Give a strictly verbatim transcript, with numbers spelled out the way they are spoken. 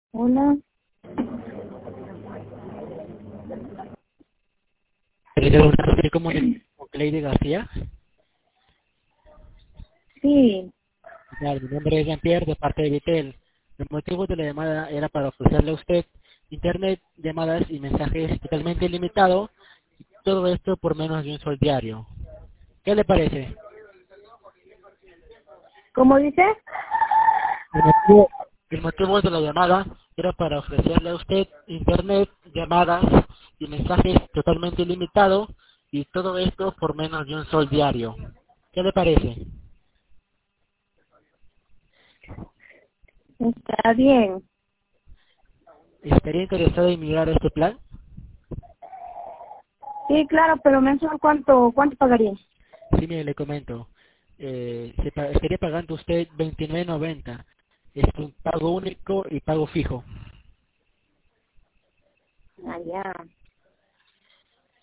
Hola. Quería preguntar cómo le con Lady García. Sí. Claro, mi nombre es Jean-Pierre de parte de Vitel. El motivo de la llamada era para ofrecerle a usted internet, llamadas y mensajes totalmente ilimitado, todo esto por menos de un sol diario. ¿Qué le parece? ¿Cómo dices? El motivo, el motivo de la llamada era para ofrecerle a usted internet, llamadas y mensajes totalmente ilimitado y todo esto por menos de un sol diario. ¿Qué le parece? Está bien. ¿Estaría interesado en mirar este plan? Sí, claro, pero mensual, ¿cuánto, cuánto pagaría? Sí, mire, le comento. Eh, se pa- estaría pagando usted veintinueve noventa. Es un pago único y pago fijo. Allá.